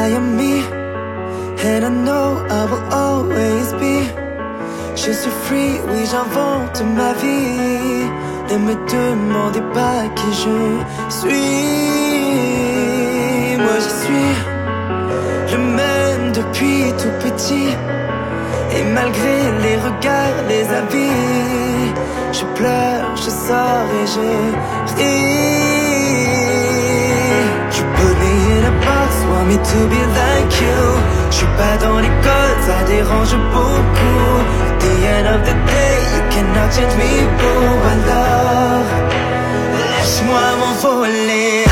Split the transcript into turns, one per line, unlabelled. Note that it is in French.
I am me, and I know I will always be. Je suis free, oui j'invente ma vie. Ne me demandez pas qui je suis. Moi je suis le même depuis tout petit. Et malgré les regards, les avis, je pleure, je sors et je ris. You put me in a box, want me to be like you. Je suis pas dans les codes, ça dérange beaucoup. At the end of the day, you cannot change me, boo. Alors, laisse-moi m'envoler.